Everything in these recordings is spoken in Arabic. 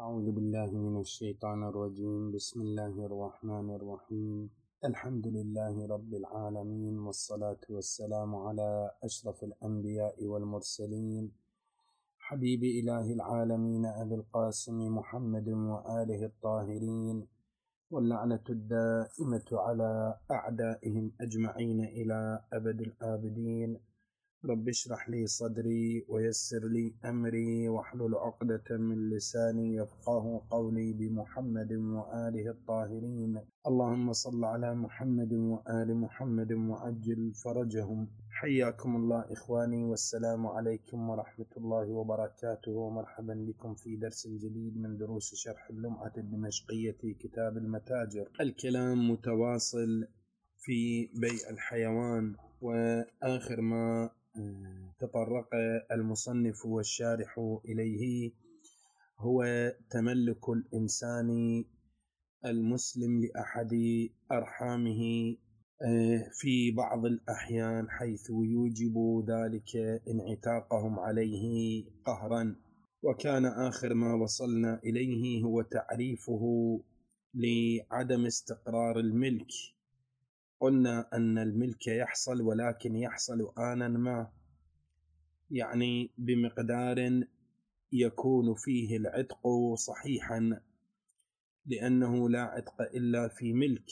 أعوذ بالله من الشيطان الرجيم. بسم الله الرحمن الرحيم. الحمد لله رب العالمين، والصلاة والسلام على أشرف الأنبياء والمرسلين، حبيب إله العالمين أبي القاسم محمد وآله الطاهرين، واللعنة الدائمة على أعدائهم أجمعين إلى أبد الآبدين. رب اشرح لي صدري ويسر لي أمري واحلل عقدة من لساني يفقه قولي، بمحمد وآله الطاهرين. اللهم صل على محمد وآل محمد وعجل فرجهم. حياكم الله إخواني، والسلام عليكم ورحمة الله وبركاته، ومرحبا بكم في درس جديد من دروس شرح اللمعة الدمشقية كتاب المتاجر. الكلام متواصل في بيع الحيوان، وآخر ما تطرق المصنف والشارح إليه هو تملك الإنسان المسلم لأحد أرحامه في بعض الأحيان، حيث يوجب ذلك انعتاقهم عليه قهرا. وكان آخر ما وصلنا إليه هو تعريفه لعدم استقرار الملك. قلنا أن الملك يحصل، ولكن يحصل آنا ما، يعني بمقدار يكون فيه العتق صحيحا، لأنه لا عتق إلا في ملك.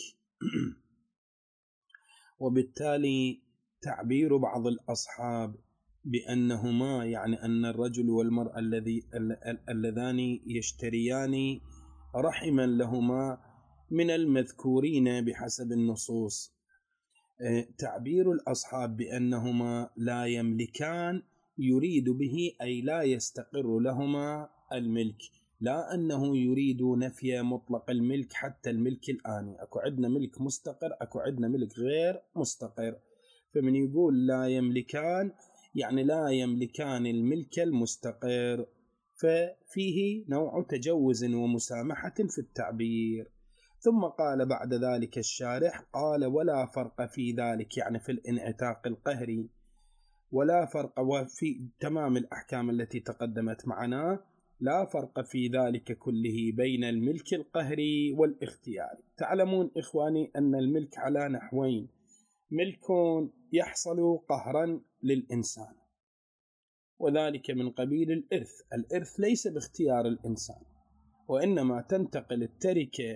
وبالتالي تعبير بعض الأصحاب بأنهما، يعني أن الرجل والمرأة اللذان يشتريان رحما لهما من المذكورين بحسب النصوص، تعبير الأصحاب بأنهما لا يملكان يريد به أي لا يستقر لهما الملك، لا أنه يريد نفي مطلق الملك حتى الملك الآني. أكو عندنا ملك مستقر، أكو عندنا ملك غير مستقر. فمن يقول لا يملكان يعني لا يملكان الملك المستقر، ففيه نوع تجوز ومسامحة في التعبير. ثم قال بعد ذلك الشارح، قال ولا فرق في ذلك، يعني في الانعتاق القهري، ولا فرق، وفي تمام الأحكام التي تقدمت معنا، لا فرق في ذلك كله بين الملك القهري والاختياري. تعلمون إخواني أن الملك على نحوين: ملك يحصل قهرا للإنسان، وذلك من قبيل الإرث. الإرث ليس باختيار الإنسان، وإنما تنتقل التركة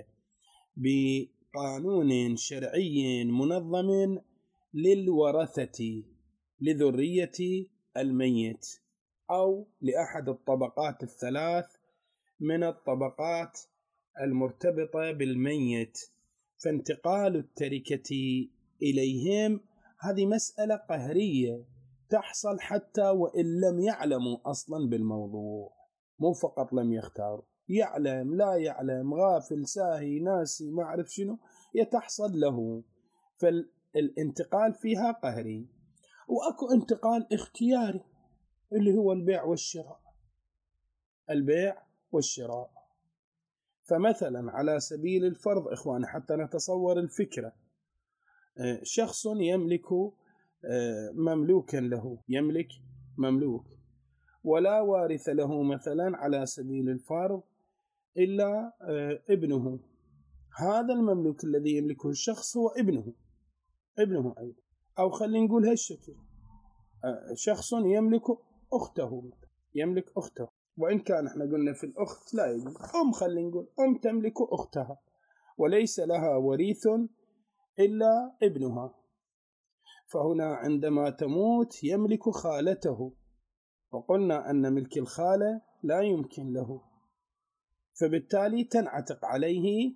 بقانون شرعي منظم للورثة، لذرية الميت، أو لأحد الطبقات الثلاث من الطبقات المرتبطة بالميت. فانتقال التركة إليهم هذه مسألة قهرية تحصل حتى وإن لم يعلموا أصلا بالموضوع، مو فقط لم يختاروا، يعلم لا يعلم، غافل ساهي ناسي ما أعرف شنو يتحصل له. فالانتقال فيها قهري. وأكو انتقال اختياري اللي هو البيع والشراء. البيع والشراء، فمثلا على سبيل الفرض إخواني حتى نتصور الفكرة، شخص يملك مملوكا له، يملك مملوك ولا وارث له، مثلا على سبيل الفرض إلا ابنه. هذا المملوك الذي يملكه الشخص هو ابنه أيضا. أو خلينا نقول هالشكل، شخص يملك أخته، يملك أخته، وإن كان احنا قلنا في الأخت لا يجوز. خلينا نقول تملك أختها وليس لها وريث إلا ابنها، فهنا عندما تموت يملك خالته، وقلنا أن ملك الخالة لا يمكن له، فبالتالي تنعتق عليه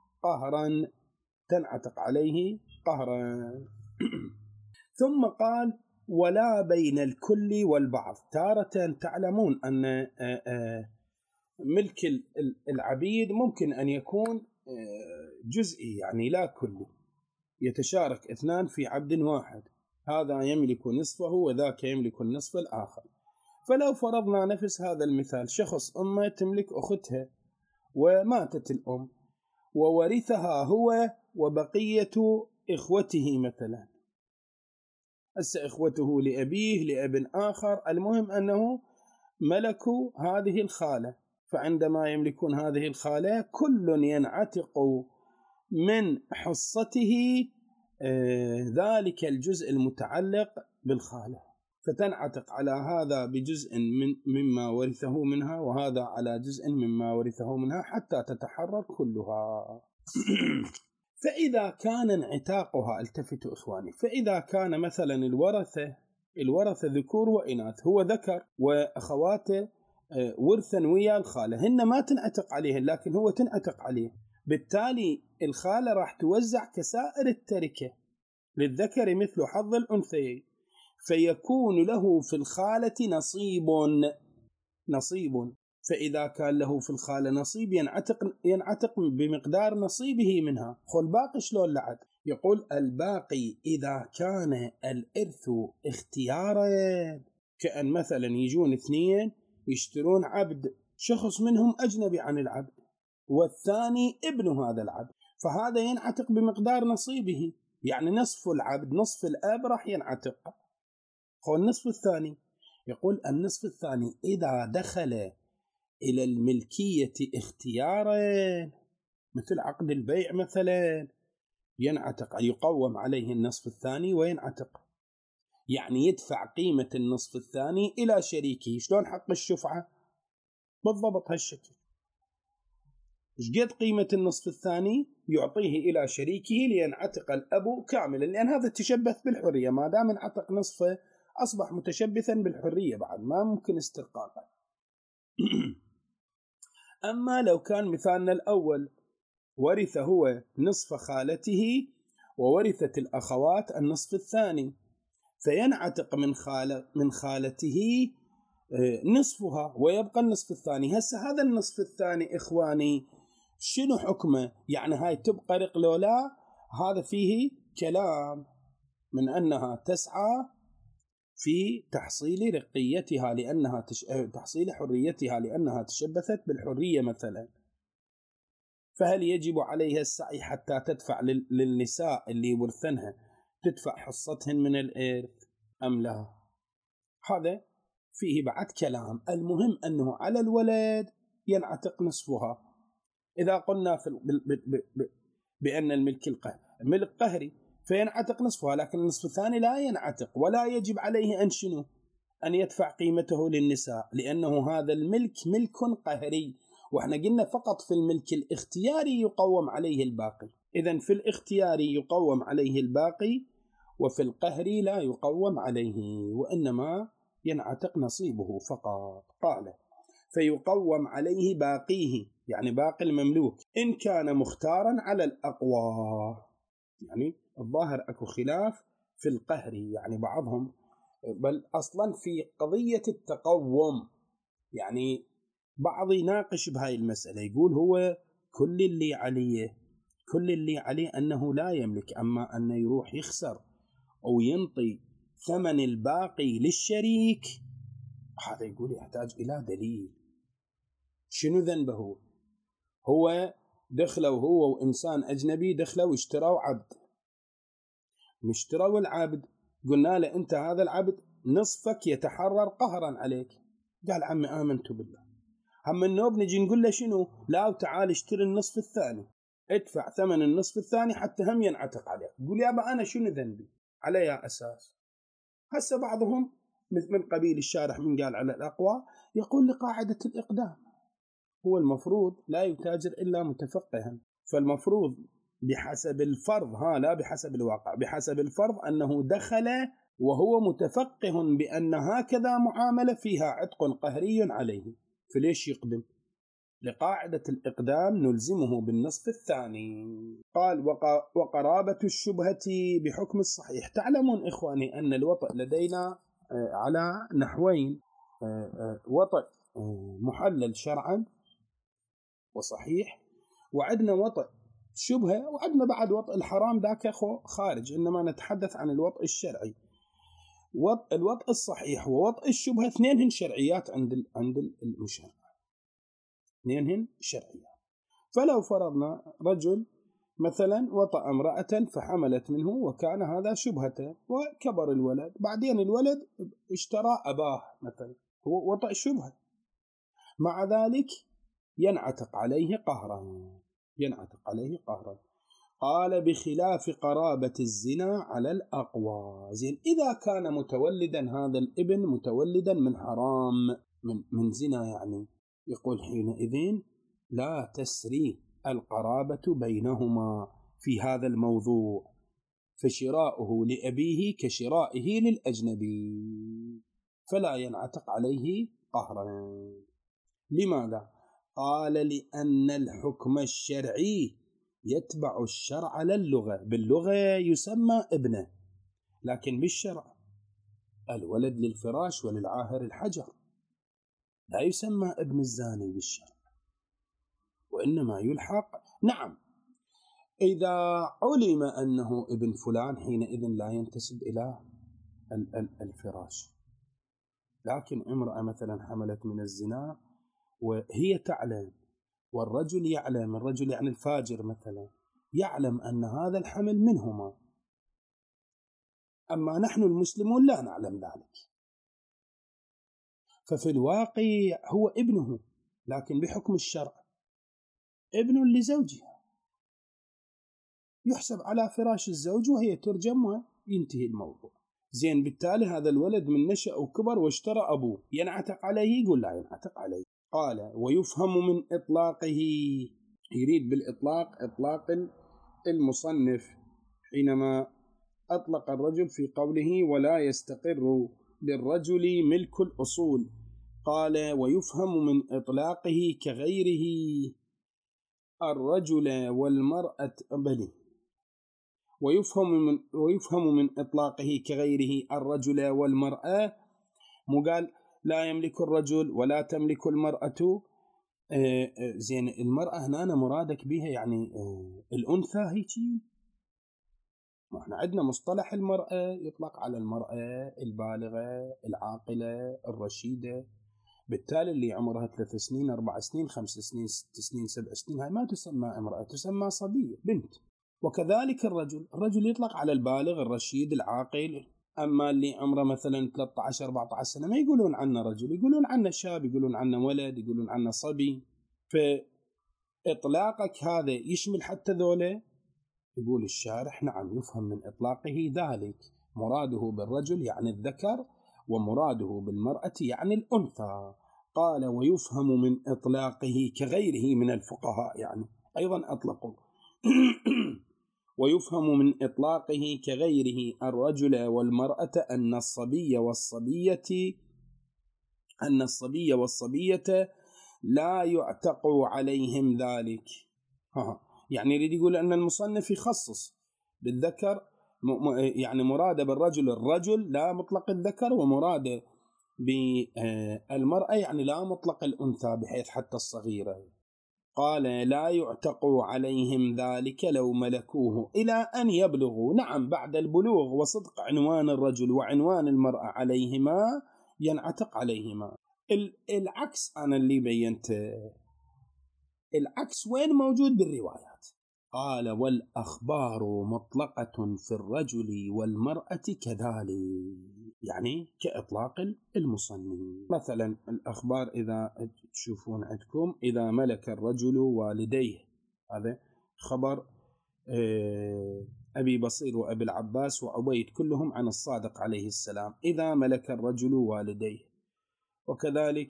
قهرا. ثم قال ولا بين الكل والبعض. تارة تعلمون أن ملك العبيد ممكن أن يكون جزئي، يعني لا كلي، يتشارك اثنان في عبد واحد، هذا يملك نصفه وذاك يملك النصف الآخر. فلو فرضنا نفس هذا المثال، شخص أمه تملك أختها وماتت الأم، وورثها هو وبقية إخوته، مثلا إخوته لأبيه لأب آخر، المهم أنه ملكوا هذه الخالة، فعندما يملكون هذه الخالة كل ينعتق من حصته ذلك الجزء المتعلق بالخالة، فتنعتق على هذا بجزء مما ورثه منها، وهذا على جزء مما ورثه منها، حتى تتحرر كلها. فإذا كان انعتاقها، التفتوا إخواني، فإذا كان مثلا الورثة ذكور وإناث، هو ذكر وأخواته ورثا ويا الخالة، هن ما تنعتق عليهن لكن هو تنعتق عليه، بالتالي الخالة راح توزع كسائر التركة، للذكر مثل حظ الأنثيين، فيكون له في الخالة نصيب. فإذا كان له في الخالة نصيب ينعتق بمقدار نصيبه منها. خل باقي شلون لعد؟ يقول الباقي إذا كان الإرث اختيارا، كأن مثلا يجون اثنين يشترون عبد، شخص منهم أجنبي عن العبد والثاني ابن هذا العبد، فهذا ينعتق بمقدار نصيبه، يعني نصف العبد نصف الأب راح ينعتق. خل النصف الثاني، يقول النصف الثاني إذا دخل إلى الملكية اختيارا، مثل عقد البيع مثلا، ينعتق، يقوم عليه النصف الثاني وينعتق، يعني يدفع قيمة النصف الثاني إلى شريكه. شلون حق الشفعة؟ بالضبط هالشكل، قد قيمة النصف الثاني يعطيه إلى شريكه لينعتق الأب كاملا، لأن هذا تشبث بالحرية، ما دام انعتق نصفه أصبح متشبثا بالحرية، بعد ما ممكن استرقاقه. أما لو كان مثالنا الأول ورث هو نصف خالته وورثت الأخوات النصف الثاني، فينعتق من خالته نصفها ويبقى النصف الثاني. هسه هذا النصف الثاني إخواني شنو حكمه؟ يعني هاي تبقى رق لو لا؟ هذا فيه كلام من أنها تسعى في تحصيل رقيتها لأنها تحصيل حريتها لأنها تشبثت بالحرية مثلا، فهل يجب عليها السعي حتى تدفع للنساء اللي ورثنها تدفع حصتهن من الإرث أم لا؟ هذا فيه بعد كلام. المهم أنه على الولد ينعتق نصفها. إذا قلنا بأن الملك قهري فينعتق نصفها، لكن النصف الثاني لا ينعتق، ولا يجب عليه أن يدفع قيمته للنساء، لأنه هذا الملك ملك قهري، وإحنا قلنا فقط في الملك الاختياري يقوم عليه الباقي. إذن في الاختياري يقوم عليه الباقي، وفي القهري لا يقوم عليه، وإنما ينعتق نصيبه فقط. قال فيقوم عليه باقيه، يعني باقي المملوك، إن كان مختارا على الأقوى. يعني الظاهر أكو خلاف في القهري، يعني بعضهم بل أصلا في قضية التقوم، يعني بعض يناقش بهاي المسألة، يقول هو كل اللي عليه أنه لا يملك، أما أنه يروح يخسر أو ينطي ثمن الباقي للشريك، هذا يقول يحتاج إلى دليل. شنو ذنبه؟ هو دخلوا هو وإنسان أجنبي، دخلوا اشتروا عبد، نشتروا العبد، قلنا له أنت هذا العبد نصفك يتحرر قهرا عليك، قال عمي آمنت بالله. هم النوب نجي نقول له شنو؟ لا تعال اشتري النصف الثاني، ادفع ثمن النصف الثاني حتى هم ينعتق عليك. يقول يابا أنا شنو ذنبي؟ على يا أساس. هسه بعضهم من قبيل الشارح من قال على الأقوى يقول لقاعدة الإقدام، هو المفروض لا يتاجر إلا متفقها، فالمفروض بحسب الفرض، لا بحسب الواقع، بحسب الفرض أنه دخل وهو متفقه بأن هكذا معاملة فيها عتق قهري عليه، فليش يقدم؟ لقاعدة الإقدام نلزمه بالنصف الثاني. قال وقرابة الشبهة بحكم الصحيح. تعلمون إخواني أن الوطئ لدينا على نحوين، وطئ محلل شرعا وصحيح، وعندنا وطئ شبهة، وعندنا بعد وطئ الحرام ذاك خارج، إنما نتحدث عن الوطئ الشرعي. الوطئ الصحيح ووطئ الشبهة اثنينهن شرعيات عند المشرع، اثنينهن شرعيات. فلو فرضنا رجل مثلا وطأ امرأة فحملت منه وكان هذا شبهة، وكبر الولد، بعدين الولد اشترى أباه مثلا، هو وطأ الشبهة، مع ذلك ينعتق عليه قهرا. قال بخلاف قرابة الزنا على الأقوى. زين، إذا كان متولدا هذا الابن متولدا من حرام من زنا، يعني يقول حينئذ لا تسري القرابة بينهما في هذا الموضوع، فشراؤه لأبيه كشرائه للأجنبي، فلا ينعتق عليه قهرا. لماذا؟ قال لأن الحكم الشرعي يتبع الشرع للغة. باللغة يسمى ابنه، لكن بالشرع الولد للفراش وللعاهر الحجر، لا يسمى ابن الزاني بالشرع، وإنما يلحق. نعم، إذا علم أنه ابن فلان حينئذ لا ينتسب إلى الفراش. لكن امرأة مثلا حملت من الزنا وهي تعلم، والرجل يعلم، الرجل يعني الفاجر مثلا يعلم أن هذا الحمل منهما، أما نحن المسلمون لا نعلم ذلك، ففي الواقع هو ابنه، لكن بحكم الشرع ابن لزوجها، يحسب على فراش الزوج وهي ترجم وينتهي الموضوع. زين، بالتالي هذا الولد من نشأ وكبر واشترى أبوه، ينعتق عليه؟ يقول لا ينعتق عليه. قال ويفهم من إطلاقه، يريد بالإطلاق إطلاق المصنف حينما أطلق الرجل في قوله ولا يستقر للرجل ملك الأصول. قال ويفهم من إطلاقه كغيره الرجل والمرأة بلي، ويفهم من إطلاقه كغيره الرجل والمرأة، مقال لا يملك الرجل ولا تملك المرأة. زين، المرأة هنا مرادك بها يعني الأنثى هيك. احنا عندنا مصطلح المرأة يطلق على المرأة البالغة العاقلة الرشيدة، بالتالي اللي عمرها 3 سنين 4 سنين 5 سنين 6 سنين 7 سنين هاي ما تسمى امرأة، تسمى صبية بنت. وكذلك الرجل يطلق على البالغ الرشيد العاقل. أما اللي عمره مثلا 13 14 سنة ما يقولون عنه رجل، يقولون عنه شاب، يقولون عنه ولد، يقولون عنه صبي. فإطلاقك هذا يشمل حتى ذولا؟ يقول الشارح نعم، يفهم من إطلاقه ذلك، مراده بالرجل يعني الذكر، ومراده بالمرأة يعني الأنثى. قال ويفهم من إطلاقه كغيره من الفقهاء، يعني أيضا أطلقوا ويفهم من إطلاقه كغيره الرجل والمرأة أن الصبي والصبية لا يعتق عليهم ذلك. يعني يريد يقول أن المصنف يخصص بالذكر، يعني مراد بالرجل الرجل لا مطلق الذكر، ومراد بالمرأة يعني لا مطلق الأنثى بحيث حتى الصغيرة. قال لا يعتق عليهم ذلك لو ملكوه إلى أن يبلغوا. نعم، بعد البلوغ وصدق عنوان الرجل وعنوان المرأة عليهما ينعتق عليهما. العكس أنا اللي بينته، العكس وين موجود بالروايات؟ قال والأخبار مطلقة في الرجل والمرأة كذلك، يعني كإطلاق المصنف. مثلا الأخبار إذا تشوفون عندكم إذا ملك الرجل والديه، هذا خبر أبي بصير وأبي العباس وعبيد كلهم عن الصادق عليه السلام. إذا ملك الرجل والديه، وكذلك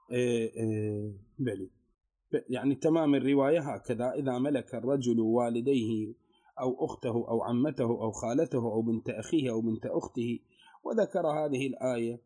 بلي، يعني تمام الرواية هكذا، إذا ملك الرجل والديه أو أخته أو عمته أو خالته أو بنت أخيه أو بنت أخته. وذكر هذه الآية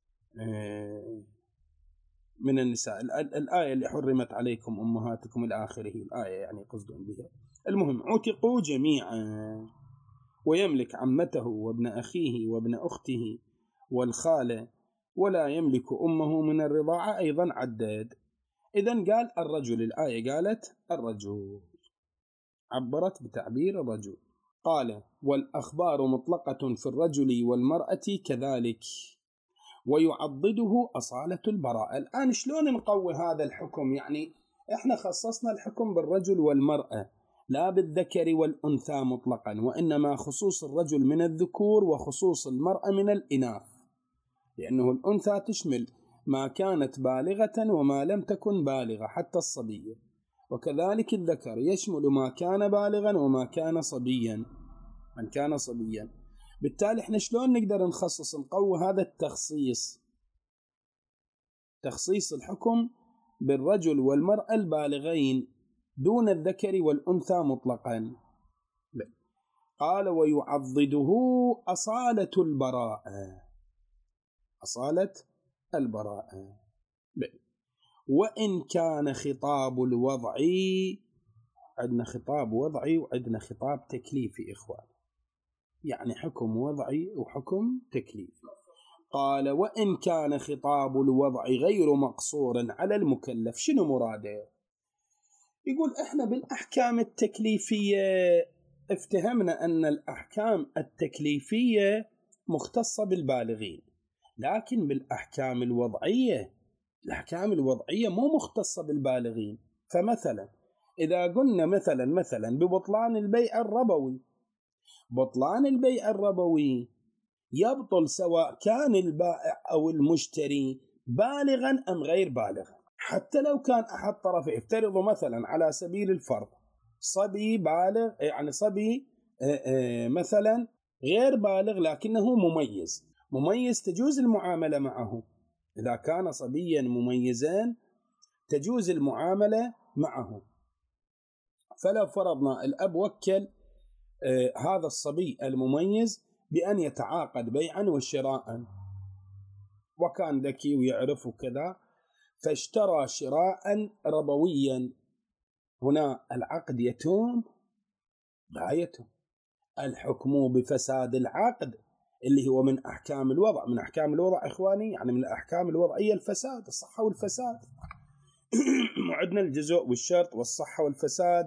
من النساء، الآية اللي حرمت عليكم أمهاتكم إلى آخره الآية، يعني قصدهم بها. المهم عتقوا جميعا، ويملك عمته وابن أخيه وابن أخته والخالة، ولا يملك أمه من الرضاعة. أيضا عدد. إذن قال الرجل، الآية قالت الرجل، عبرت بتعبير الرجل. قال والأخبار مطلقة في الرجل والمرأة كذلك، ويعضده أصالة البراءة. الآن شلون نقوي هذا الحكم؟ يعني إحنا خصصنا الحكم بالرجل والمرأة لا بالذكر والأنثى مطلقا، وإنما خصوص الرجل من الذكور وخصوص المرأة من الإناث، لأنه الأنثى تشمل ما كانت بالغة وما لم تكن بالغة حتى الصبية، وكذلك الذكر يشمل ما كان بالغا وما كان صبيا، من كان صبيا. بالتالي احنا شلون نقدر نخصص نقوي هذا التخصيص، تخصيص الحكم بالرجل والمرأة البالغين دون الذكر والأنثى مطلقا؟ قال ويعضده أصالة البراءة، أصالة البراءة. وإن كان خطاب الوضعي، عندنا خطاب وضعي وعندنا خطاب تكليفي إخوان، يعني حكم وضعي وحكم تكليفي. قال وإن كان خطاب الوضع غير مقصور على المكلف. شنو مراده؟ يقول احنا بالأحكام التكليفية افتهمنا أن الأحكام التكليفية مختصة بالبالغين، لكن بالأحكام الوضعية، الأحكام الوضعية مو مختصة بالبالغين. فمثلا إذا قلنا مثلا ببطلان البيع الربوي، بطلان البيع الربوي يبطل سواء كان البائع أو المشتري بالغا أم غير بالغ، حتى لو كان أحد طرفه. افترضوا مثلا على سبيل الفرض صبي بالغ، يعني صبي مثلا غير بالغ لكنه مميز تجوز المعاملة معه. إذا كان صبيا مميزا تجوز المعاملة معه. فلو فرضنا الأب وكل هذا الصبي المميز بأن يتعاقد بيعا وشراء، وكان ذكي ويعرف كذا، فاشترى شراء ربويا، هنا العقد يتم لا يتم، الحكم بفساد العقد اللي هو من أحكام الوضع. من أحكام الوضع إخواني يعني من الأحكام الوضعية الفساد، الصحة والفساد. وعندنا الجزء والشرط والصحة والفساد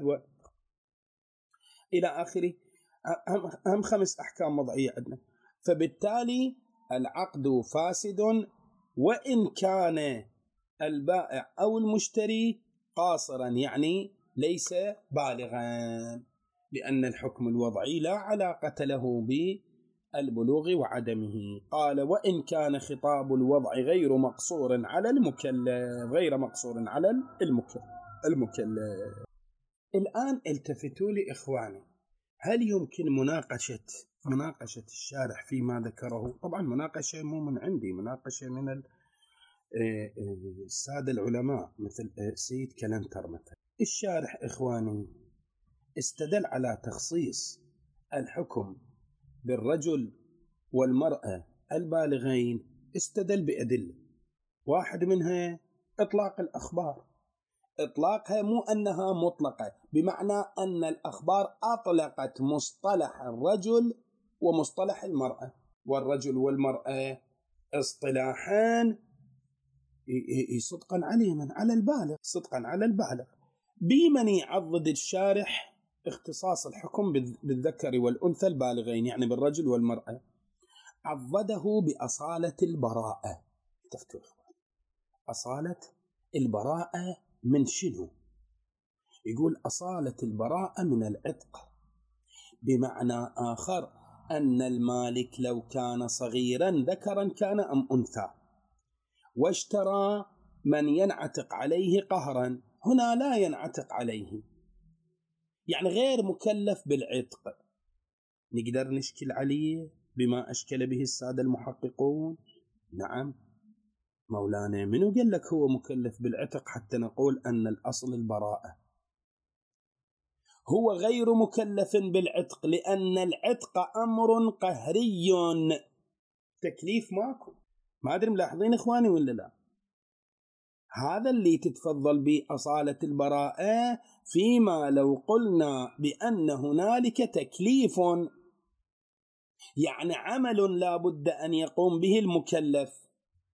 إلى آخره، أهم 5 أحكام وضعية عندنا. فبالتالي العقد فاسد وإن كان البائع أو المشتري قاصرا، يعني ليس بالغا، لأن الحكم الوضعي لا علاقة له بالبلوغ وعدمه. قال وإن كان خطاب الوضع غير مقصور على المكلف، غير مقصور على المكلف. الآن التفتوا لي إخواني، هل يمكن مناقشة الشارح فيما ذكره؟ طبعا مناقشة مو من عندي، مناقشة من السادة العلماء مثل سيد كلنتر مثلا. الشارح إخواني استدل على تخصيص الحكم بالرجل والمرأة البالغين، استدل بأدلة. واحد منها إطلاق الأخبار. إطلاقها مو أنها مطلقة، بمعنى أن الأخبار أطلقت مصطلح الرجل ومصطلح المرأة، والرجل والمرأة اصطلاحان صدقا على البالغ، صدقا على البالغ. بمن يعضد الشارح اختصاص الحكم بالذكر والأنثى البالغين، يعني بالرجل والمرأة؟ عضده بأصالة البراءة. تفتوا أصالة البراءة من شنو؟ يقول أصالة البراءة من العتق، بمعنى آخر أن المالك لو كان صغيرا ذكرا كان أم أنثى واشترى من ينعتق عليه قهرا، هنا لا ينعتق عليه، يعني غير مكلف بالعتق. نقدر نشكل عليه بما أشكل به السادة المحققون؟ نعم. مولانا منو قال لك هو مكلف بالعتق حتى نقول أن الأصل البراءة؟ هو غير مكلف بالعتق لأن العتق أمر قهري، تكليف ماكو. ما أدري ملاحظين إخواني ولا لا؟ هذا اللي تتفضل به أصالة البراءة، فيما لو قلنا بأن هنالك تكليف، يعني عمل لا بد أن يقوم به المكلف،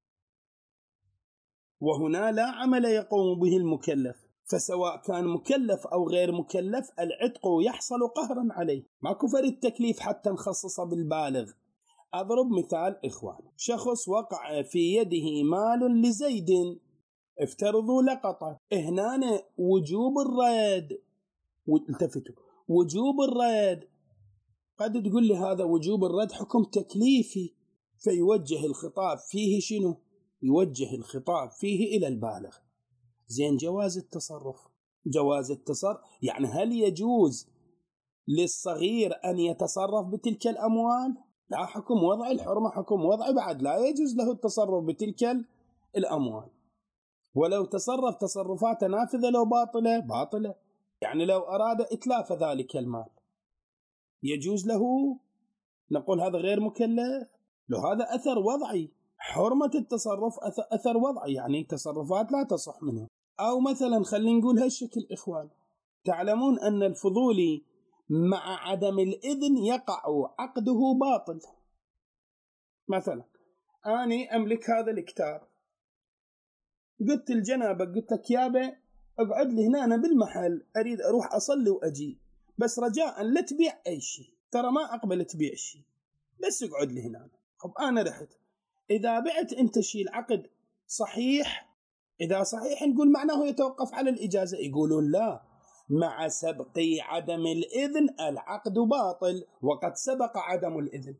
وهنا لا عمل يقوم به المكلف، فسواء كان مكلف أو غير مكلف العتق يحصل قهرا عليه، ما كفر التكليف حتى نخصص بالبالغ. أضرب مثال إخوان، شخص وقع في يده مال لزيد، افترضوا لقطة، هنا وجوب الرد، التفتوا وجوب الرد، قد تقول لي هذا وجوب الرد حكم تكليفي، فيوجه الخطاب فيه شنو؟ يوجه الخطاب فيه إلى البالغ. زين، جواز التصرف يعني هل يجوز للصغير أن يتصرف بتلك الأموال؟ لا، حكم وضعي، الحرمة حكم وضعي، بعد لا يجوز له التصرف بتلك الأموال، ولو تصرف تصرفات نافذة لو باطلة. يعني لو أراد إتلاف ذلك المال يجوز له، نقول هذا غير مكلف. لو هذا أثر وضعي، حرمة التصرف أثر وضعي، يعني تصرفات لا تصح منه. أو مثلا خلينا نقول هالشكل إخوان، تعلمون أن الفضولي مع عدم الإذن يقع عقده باطل. مثلا أنا أملك هذا الكتاب، قلت الجنابة، قلت لك يابا اقعد لي هنا، أنا بالمحل أريد أروح أصلي وأجي، بس رجاء لا تبيع أي شيء، ترى ما أقبل تبيع شيء، بس اقعد لي هنا. خب أنا رحت، إذا بعت أنت شيء العقد صحيح؟ إذا صحيح نقول معناه يتوقف على الإجازة. يقولون لا، مع سبق عدم الإذن العقد باطل، وقد سبق عدم الإذن،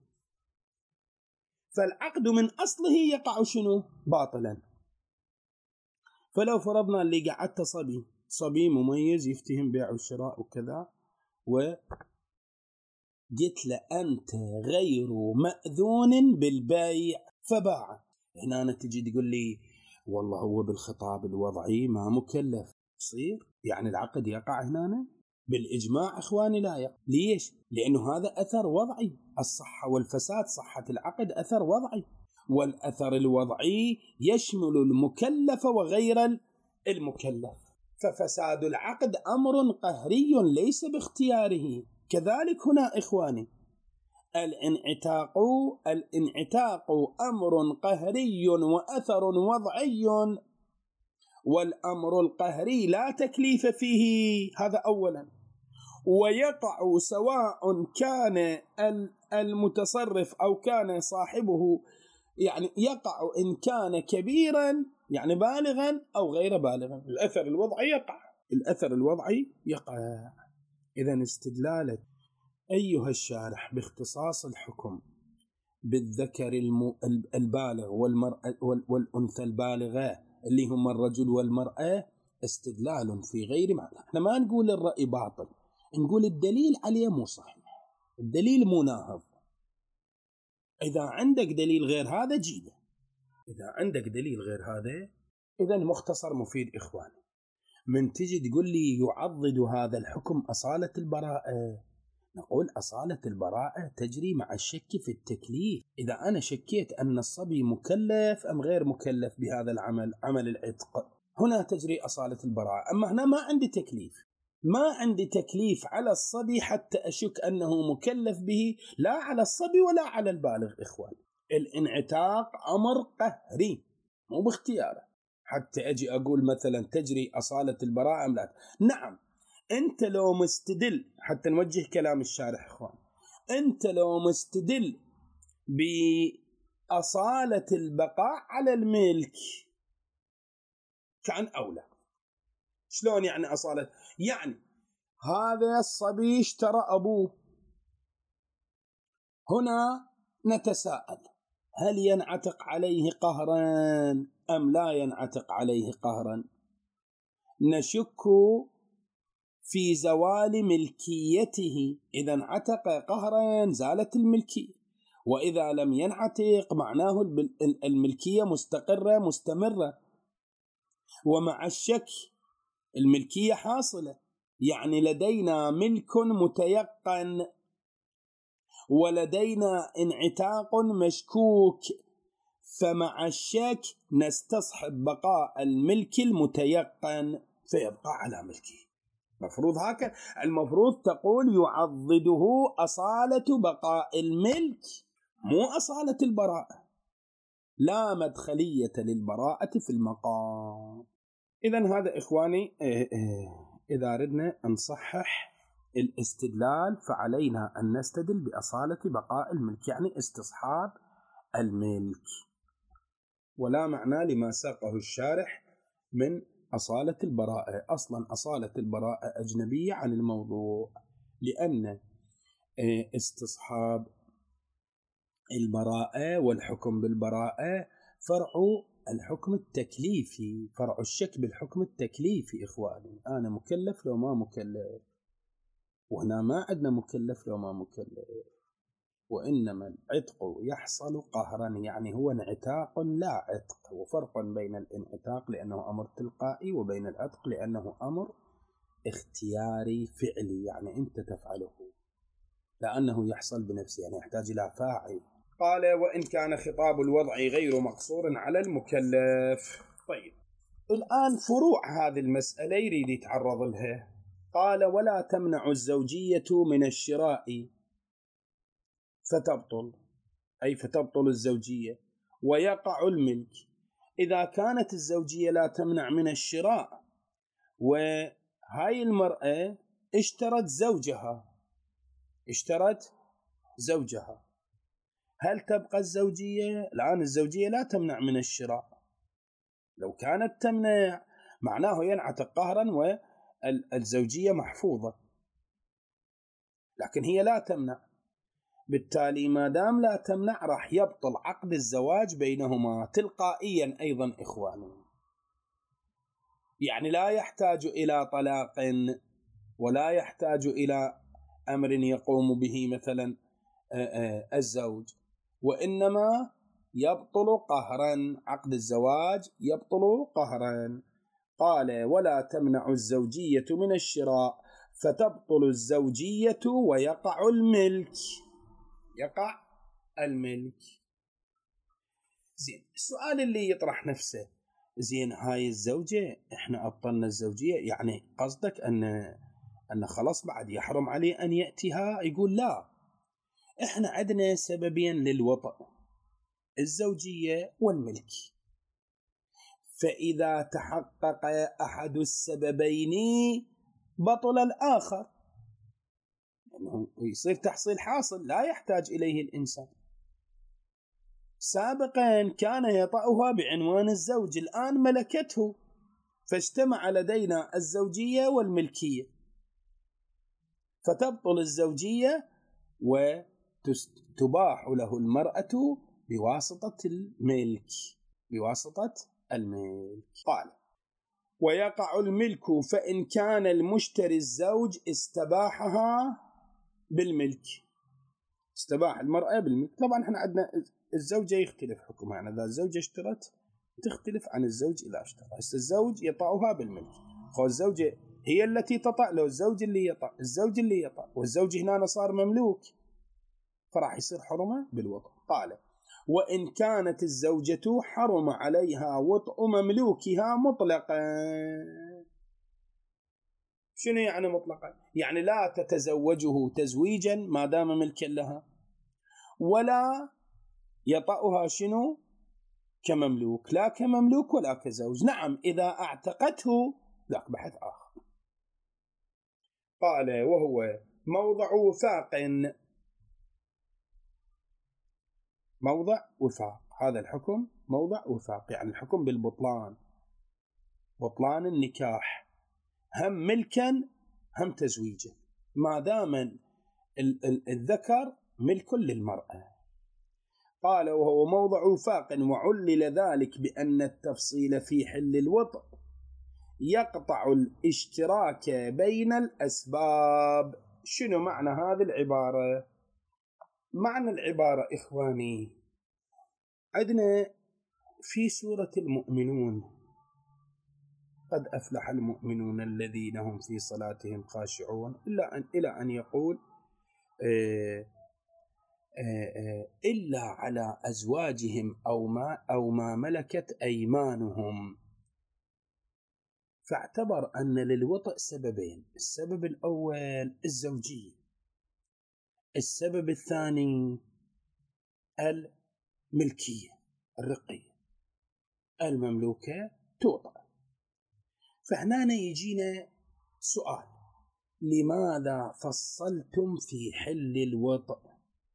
فالعقد من أصله يقع شنو؟ باطلا. فلو فرضنا اللي قعدت صبي مميز يفتهم بيع والشراء وكذا، وقلت له أنت غير مأذون بالبيع فباع، هنا أنا تجي تقول لي والله هو بالخطاب الوضعي ما مكلف، يصير يعني العقد يقع هنا بالإجماع إخواني لا يقع. ليش؟ لأنه هذا أثر وضعي، الصحة والفساد، صحة العقد أثر وضعي، والأثر الوضعي يشمل المكلف وغير المكلف، ففساد العقد أمر قهري ليس باختياره. كذلك هنا إخواني الانعتاق أمر قهري وأثر وضعي، والأمر القهري لا تكليف فيه، هذا أولا، ويقع سواء كان المتصرف أو كان صاحبه، يعني يقع إن كان كبيرا يعني بالغا أو غير بالغا، الأثر الوضعي يقع. إذن استدلالك أيها الشارح باختصاص الحكم بالذكر البالغ والأنثى البالغة اللي هم الرجل والمرأة استدلال في غير معنى. احنا ما نقول الرأي باطل، نقول الدليل عليه مو صحيح، الدليل مناهض. إذا عندك دليل غير هذا جيبه، إذا عندك دليل غير هذا. إذا مختصر مفيد إخواني، من تجي تقول لي يعضد هذا الحكم أصالة البراءة، نقول أصالة البراءة تجري مع الشك في التكليف. إذا أنا شكيت أن الصبي مكلف أم غير مكلف بهذا العمل، عمل العتق، هنا تجري أصالة البراءة. أما هنا ما عندي تكليف على الصبي حتى أشك أنه مكلف به، لا على الصبي ولا على البالغ. إخوان، الانعتاق أمر قهري مو باختياره، حتى أجي أقول مثلا تجري أصالة البراءة أم لا. نعم، أنت لو مستدل، حتى نوجه كلام الشارح إخوان، أنت لو مستدل بأصالة البقاء على الملك كان أولى. شلون يعني أصالة؟ يعني هذا الصبي اشترى أبوه، هنا نتساءل هل ينعتق عليه قهرا أم لا ينعتق عليه قهرا؟ نشك في زوال ملكيته. إذا انعتق قهرا زالت الملكية، وإذا لم ينعتق معناه الملكية مستقرة مستمرة، ومع الشك الملكية حاصلة، يعني لدينا ملك متيقن ولدينا انعتاق مشكوك، فمع الشك نستصحب بقاء الملك المتيقن فيبقى على ملكه. مفروض هكذا، المفروض تقول يعضده أصالة بقاء الملك مو أصالة البراءة، لا مدخلية للبراءة في المقام. إذن هذا إخواني، إذا ردنا نصحح الاستدلال فعلينا أن نستدل بأصالة بقاء الملك، يعني استصحاب الملك، ولا معنى لما ساقه الشارح من أصالة البراءة. أصلا أصالة البراءة أجنبية عن الموضوع، لأن استصحاب البراءة والحكم بالبراءة فرع الحكم التكليفي، فرع الشك بالحكم التكليفي إخواني، أنا مكلف لو ما مكلف، وهنا ما عندنا مكلف لو ما مكلف، وإنما العتق يحصل قهرا، يعني هو انعتاق لا عتق، وفرق بين الانعتاق لأنه أمر تلقائي وبين العتق لأنه أمر اختياري فعلي، يعني أنت تفعله لأنه يحصل بنفسه، يعني يحتاج إلى فاعل. قال وإن كان خطاب الوضع غير مقصور على المكلف. طيب الآن فروع هذه المسألة يريد يتعرض لها. قال ولا تمنع الزوجية من الشراء فتبطل، أي فتبطل الزوجية ويقع الملك. إذا كانت الزوجية لا تمنع من الشراء وهاي المرأة اشترت زوجها، هل تبقى الزوجية؟ الآن الزوجية لا تمنع من الشراء، لو كانت تمنع معناه ينعتق قهرا والزوجية محفوظة، لكن هي لا تمنع، بالتالي ما دام لا تمنع راح يبطل عقد الزواج بينهما تلقائيا أيضا إخواني، يعني لا يحتاج إلى طلاق ولا يحتاج إلى أمر يقوم به مثلا الزوج، وإنما يبطل قهرا، عقد الزواج يبطل قهرا. قال ولا تمنع الزوجية من الشراء فتبطل الزوجية ويقع الملك. زين، السؤال اللي يطرح نفسه، زين هاي الزوجة احنا أبطلنا الزوجية، يعني قصدك أن خلاص بعد يحرم عليه أن يأتيها؟ يقول لا، احنا عندنا سببين للوطأ، الزوجية والملك، فإذا تحقق أحد السببين بطل الآخر، يعني يصير تحصيل حاصل لا يحتاج إليه الإنسان. سابقا كان يطأها بعنوان الزوج، الآن ملكته، فاجتمع لدينا الزوجية والملكية، فتبطل الزوجية وتباح له المرأة بواسطة الملك. قال ويقع الملك فإن كان المشتري الزوج استباحها بالملك، استباح المرأة بالملك. طبعا احنا عندنا الزوجة يختلف حكمها، يعني إذا الزوجة اشترت تختلف عن الزوج إذا اشترى. الزوج يطأها بالملك، الزوجة هي التي تطأ له، الزوج اللي يطأ، والزوج هنا صار مملوك، فراح يصير حرمة بالوطء. قال وإن كانت الزوجة حرم عليها وطء مملوكها مطلقا. شنو يعني مطلقا؟ يعني لا تتزوجه تزويجا ما دام ملكا لها، ولا يطأها شنو كمملوك، لا كمملوك ولا كزوج. نعم إذا اعتقته ذاك بحث آخر. قال وهو موضع وفاق، هذا الحكم موضع وفاق، يعني الحكم بالبطلان، بطلان النكاح، هم ملكا هم تزويجا، ما دام الذكر ملك للمرأة. قال وهو موضع وفاق، وعلل ذلك بأن التفصيل في حل الوطء يقطع الاشتراك بين الأسباب. شنو معنى هذه العبارة؟ معنى العبارة إخواني، عندنا في سورة المؤمنون قد أفلح المؤمنون الذين هم في صلاتهم خاشعون، إلى أن يقول إلا على أزواجهم أو ما ملكت أيمانهم. فاعتبر أن للوطأ سببين، السبب الأول الزوجية، السبب الثاني الملكية الرقية، المملوكة توطأ. فهنا يجينا سؤال، لماذا فصلتم في حل الوطأ؟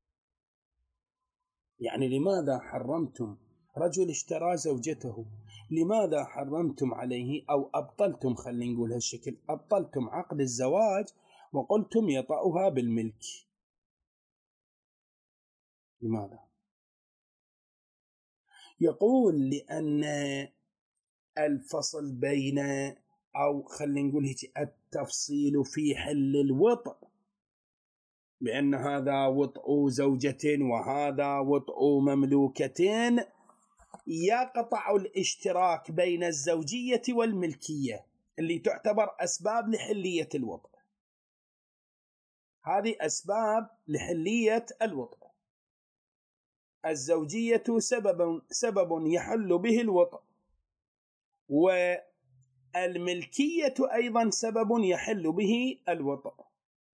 يعني لماذا حرمتم رجل اشترى زوجته، لماذا حرمتم عليه أو أبطلتم، خلينا نقول هالشكل، أبطلتم عقد الزواج وقلتم يطأها بالملك؟ لماذا؟ يقول لأن الفصل بين، أو خلينا نقول هيك، التفصيل في حل الوطء، بأن هذا وطء زوجة وهذا وطء مملوكتين، يقطع الاشتراك بين الزوجية والملكية اللي تعتبر أسباب لحلية الوطء. هذه أسباب لحلية الوطء. الزوجية سبب يحل به الوطء، والملكية أيضا سبب يحل به الوطء.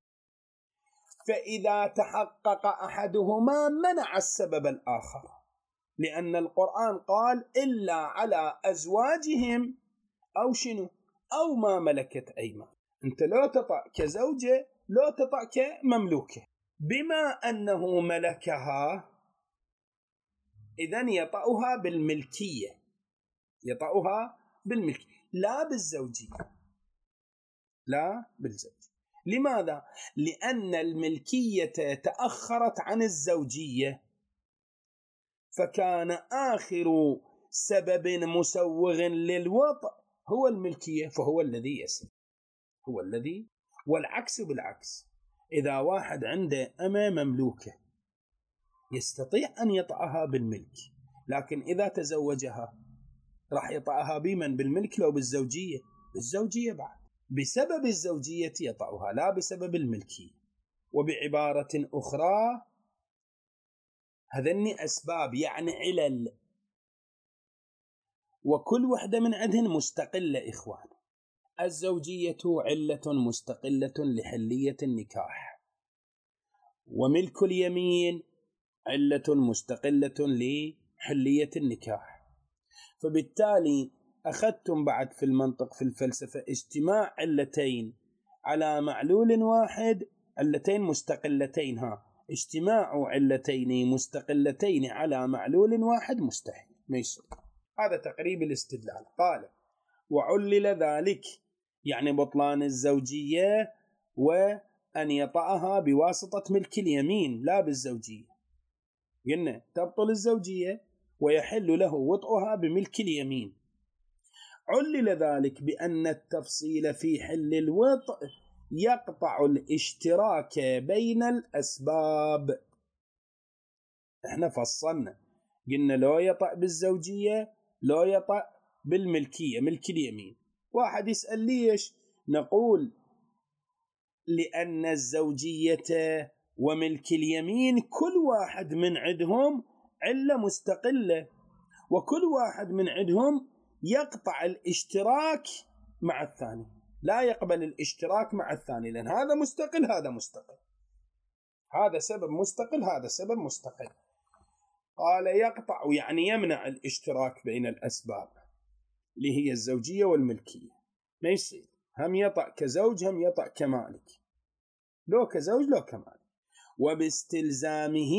فإذا تحقق أحدهما منع السبب الآخر، لأن القرآن قال إلا على أزواجهم أو شنو أو ما ملكت أيمان. أنت لا تطأ كزوجة، لا تطأ كمملوكة. بما أنه ملكها إذن يطأها بالملكية، يطأها بالملكية لا بالزوجية، لا بالزوجية. لماذا؟ لأن الملكية تأخرت عن الزوجية، فكان آخر سبب مسوغ للوطء هو الملكية، فهو الذي يسر، هو الذي. والعكس بالعكس، إذا واحد عنده أمة مملوكة يستطيع أن يطأها بالملك، لكن إذا تزوجها راح يطأها بمن؟ بالملك لو بالزوجية؟ بالزوجية بعد، بسبب الزوجية يطأها لا بسبب الملكية. وبعبارة أخرى هذني أسباب يعني علل، وكل وحدة من عندهن مستقلة إخوان. الزوجية علة مستقلة لحلية النكاح، وملك اليمين علة مستقلة لحلية النكاح. فبالتالي أخذتم بعد في المنطق في الفلسفة اجتماع علتين على معلول واحد، علتين مستقلتين، اجتماع علتين مستقلتين على معلول واحد مستحيل، ما يصير. هذا تقريب الاستدلال. قال وعلل ذلك يعني بطلان الزوجية، وأن يطأها بواسطة ملك اليمين لا بالزوجية. قلنا تبطل الزوجية ويحل له وطئها بملك اليمين. علل ذلك بأن التفصيل في حل الوطء يقطع الاشتراك بين الأسباب. احنا فصلنا قلنا لا يطأ بالزوجية، لا يطأ بالملكية، ملك اليمين. واحد يسأل ليش؟ نقول لأن الزوجية وملك اليمين كل واحد من عندهم علة مستقلة، وكل واحد من عندهم يقطع الاشتراك مع الثاني، لا يقبل الاشتراك مع الثاني، لأن هذا مستقل هذا مستقل، هذا سبب مستقل هذا سبب مستقل. قال يقطع يعني يمنع الاشتراك بين الأسباب اللي هي الزوجية والملكية، ما يصير هم يطأ كزوج هم يطأ كمالك، لو كزوج لو كمالك. وباستلزامه،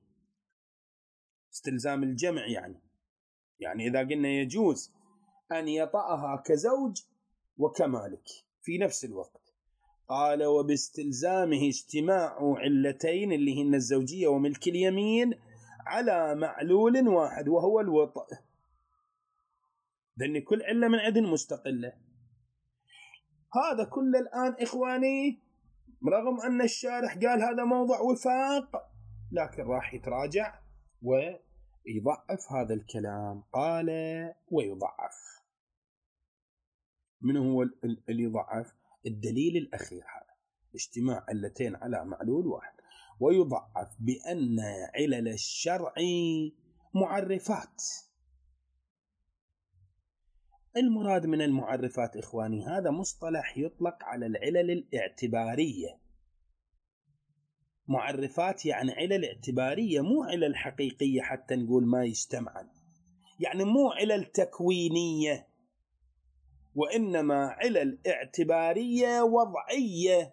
استلزام الجمع يعني إذا قلنا يجوز أن يطأها كزوج وكمالك في نفس الوقت. قال وباستلزامه اجتماع علتين اللي هن الزوجية وملك اليمين على معلول واحد وهو الوطء، لأن كل علة من عدن مستقلة. هذا كل الآن إخواني رغم أن الشارح قال هذا موضع وفاق، لكن راح يتراجع ويضعف هذا الكلام. قال ويضعف. من هو اللي يضعف؟ الدليل الأخير هذا اجتماع علتين على معلول واحد. ويضعف بأن علل الشرع معرفات. المراد من المعرفات إخواني هذا مصطلح يطلق على العلل الاعتبارية. معرفات يعني علل اعتبارية، مو علل حقيقية حتى نقول ما يجتمعن، يعني مو علل تكوينية، وإنما علل اعتبارية وضعية.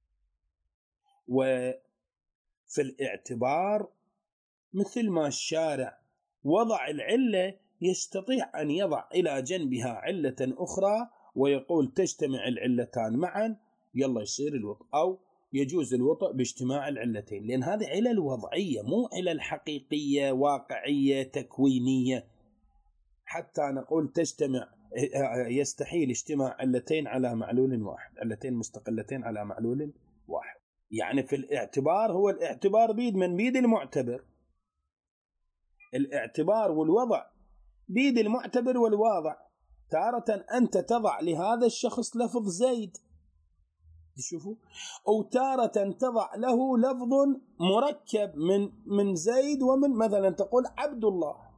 وفي الاعتبار مثل ما الشارع وضع العلة يستطيع أن يضع إلى جنبها علة أخرى ويقول تجتمع العلتان معا يلا يصير الوطء، أو يجوز الوطء باجتماع العلتين، لأن هذه علل وضعية مو علل حقيقية واقعية تكوينية، حتى نقول يستحيل اجتماع علتين على معلول واحد، علتين مستقلتين على معلول واحد. يعني في الاعتبار، هو الاعتبار بيد من بيد المعتبر، الاعتبار والوضع بيد المعتبر والواضع. تارة أنت تضع لهذا الشخص لفظ زيد، تشوفوا، أو تارة تضع له لفظ مركب من زيد ومن، مثلا تقول عبد الله.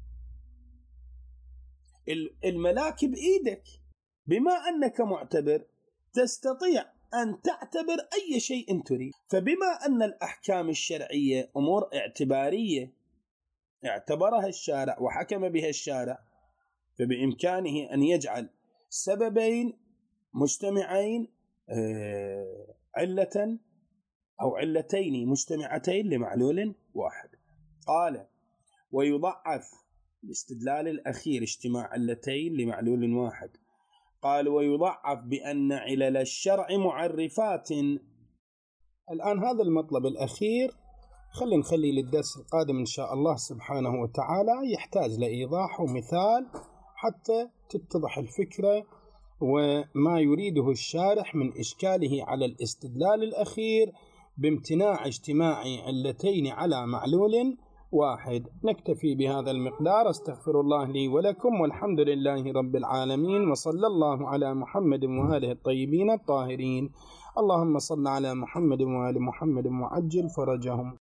الملاك بإيدك، بما أنك معتبر تستطيع أن تعتبر أي شيء تريد. فبما أن الأحكام الشرعية أمور اعتبارية اعتبرها الشارع وحكم بها الشارع، فبإمكانه أن يجعل سببين مجتمعين علة أو علتين مجتمعتين لمعلول واحد. قال ويضعف الاستدلال الأخير اجتماع علتين لمعلول واحد. قال ويضعف بأن علل الشرع معرفات. الآن هذا المطلب الأخير نخلي للدرس القادم إن شاء الله سبحانه وتعالى، يحتاج لإيضاح ومثال حتى تتضح الفكرة وما يريده الشارح من إشكاله على الاستدلال الأخير بامتناع اجتماع علتين على معلول واحد. نكتفي بهذا المقدار. استغفر الله لي ولكم، والحمد لله رب العالمين، وصلى الله على محمد وآله الطيبين الطاهرين. اللهم صل على محمد وآل محمد وعجل فرجهم.